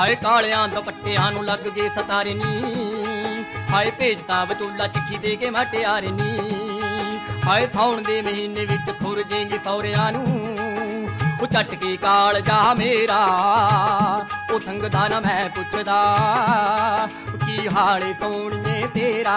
ਹਾਏ ਕਾਲਿਆਂ ਦੁਪੱਟਿਆਂ ਨੂੰ ਲੱਗ ਗਏ ਸਤਾਰੇ ਨੀ, ਹਾਏ ਭੇਜਤਾ ਵਿਚੋਲਾ ਚਿੱਠੀ ਦੇ ਕੇ ਮਟਿਆਰੇ ਨੀ। ਹਾਏ ਸਾਉਣ ਦੇ ਮਹੀਨੇ ਵਿੱਚ ਥੁਰ ਜੇਂਗੀ ਸਹੁਰਿਆਂ ਨੂੰ, ਉਹ ਚੱਟ ਕੇ ਕਾਲ ਜਾ ਮੇਰਾ, ਉਹ ਸੰਗਦਾ ਨਾ ਮੈਂ ਪੁੱਛਦਾ, ਕੀ ਹਾਲੇ ਸੋਹਣੀਏ ਤੇਰਾ।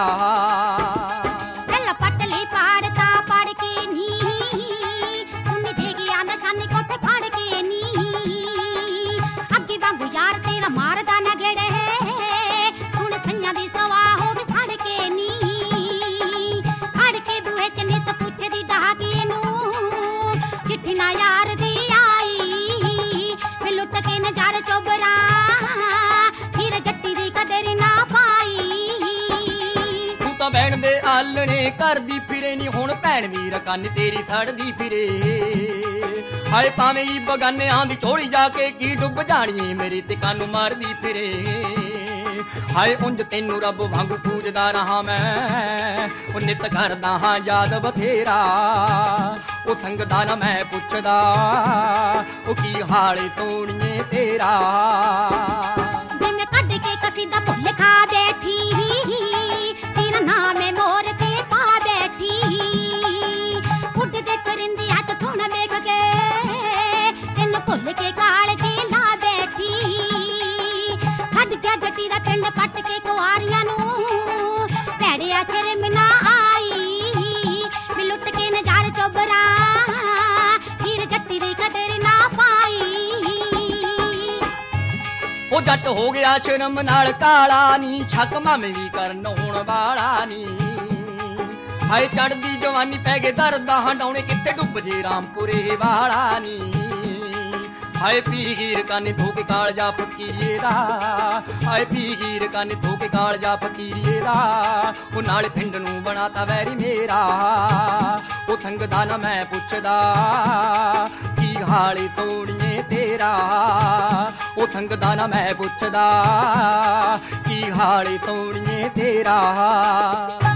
ਪਟਲੀ ਪਾੜਦਾ ਪੜ ਕੇ ਨੀ, ਉਨੀ ਦੇ ਗਿਆ ਨਾ ਛਾਨੀ ਕੋਠੇ ਫੜ ਕੇ ਨੀ। ਅੱਗੇ ਵਾਂਗੂ ਯਾਰ ਤੇਰਾ ਮਾਰਦਾ ਨਾ ਗੇੜੇ, ਸੁਣ ਸੰਗਾਂ ਦੀ ਸਵਾ ਹੋ ਵੀ ਸੜ ਕੇ ਨੀ। ਖੜ ਕੇ ਬੂਹੇ ਚ ਨਿੱਤ ਪੁੱਛਦੀ ਡਾਕੀ ਨੂੰ, ਚਿੱਠੀ ਨਾ ਯਾਰ ਦੀ ਆਈ, ਵੇ ਲੁੱਟ ਕੇ ਨਜ਼ਾਰ ਚੋਬਰਾ, ਫਿਰ ਜੱਟੀ ਦੀ ਕਦਰ ਨਾ ਪਾਈ। ਭੈਣ ਦੇ ਆਲਣੇ ਕਰਦੀ ਫਿਰੇ ਨੀ, ਹੁਣ ਭੈਣ ਵੀਰ ਕੰਨ ਤੇਰੀ ਸੜਦੀ ਫਿਰੇ। ਹਾਏ ਭਾਵੇਂ ਹੀ ਬਗਾਨਿਆਂ ਦੀ ਝੋਲੀ ਜਾ ਕੇ ਕੀ ਡੁੱਬ ਜਾਣੀਏ, ਮੇਰੀ ਤੇ ਕੰਨ ਮਾਰਦੀ ਫਿਰੇ। ਹਾਏ ਉਂਝ ਤੈਨੂੰ ਰੱਬ ਵਾਂਗੂ ਪੂਜਦਾ ਰਹਾ ਮੈਂ, ਉਹ ਨਿੱਤ ਕਰਦਾ ਹਾਂ ਯਾਦ ਬਥੇਰਾ, ਉਹ ਸੰਗਦਾ ਨਾ ਮੈਂ ਪੁੱਛਦਾ, ਉਹ ਕੀ ਹਾਲੇ ਸੋਹਣੀਏ ਤੇਰਾ। ਮੈਂ ਕੱਢ ਕੇ ਕਸੀਦਾ ਭੁੱਲ ਖਾ ਬੈਠੀ, ਤੇਰਾ ਨਾਮ ਹੈ ਮੋਰ ਤੇ ਪਾ ਬੈਠੀ। ਉੱਡਦੇ ਪਰਿੰਦਿਆਂ ਚ ਸੁਣ ਵੇਖ ਕੇ, ਤੈਨੂੰ ਭੁੱਲ ਕੇ ਕਾਲ ਚ ਲਾ ਬੈਠੀ। ਛੱਡ ਗਿਆ ਜੱਟੀ ਦਾ ਪਿੰਡ ਪੱਟ ਕੇ ਕੁਆਰੀਆਂ ਨੂੰ, ਭੈੜਿਆ ਸ਼ਰਮ ਨਾ ਆਈ, ਵੀ ਲੁੱਟ ਕੇ ਨਜ਼ਾਰ ਚੋਬਰਾ, ਫਿਰ ਜੱਟੀ ਦੀ ਕਦਰ ਨਾ ਪਾਈ। ਉਹ ਜੱਟ ਹੋ ਗਿਆ ਸ਼ਰਮ ਨਾਲ ਕਾਲਾ ਨੀ, ਛੱਕ ਮਾਮੇ ਵੀ ਕਰਨ ਹੋਣ ਵਾਲਾ ਨੀ। ਹਾਏ ਚੜਦੀ ਜਵਾਨੀ ਪੈ ਗਏ ਦਰਦਾਂ ਹੰਡਾਉਣੇ, ਕਿੱਥੇ ਡੁੱਬ ਜੇ ਰਾਮਪੁਰੇ ਵਾਲਾ ਨੀ। ਹਾਏ ਪੀਰ ਕੰਨ ਧੋ ਕੇ ਕਾਲਜਾ ਫਕੀਰੀਏ ਦਾ, ਹਾਏ ਪੀਰ ਕੰਨ ਧੋ ਕੇ ਕਾਲਜਾ ਫਕੀਰੀਏ ਦਾ, ਉਹ ਨਾਲ ਪਿੰਡ ਨੂੰ ਬਣਾਤਾ ਵੈਰੀ ਮੇਰਾ, ਉਹ ਸੰਗਦਾ ਨਾ ਮੈਂ ਪੁੱਛਦਾ, ਕੀ ਹਾਲੇ ਸੋਹਣੀਏ ਤੇਰਾ। ਉਹ ਸੰਗਦਾ ਨਾ ਮੈਂ ਪੁੱਛਦਾ, ਕੀ ਹਾਲੇ ਸੋਹਣੀਏ ਤੇਰਾ।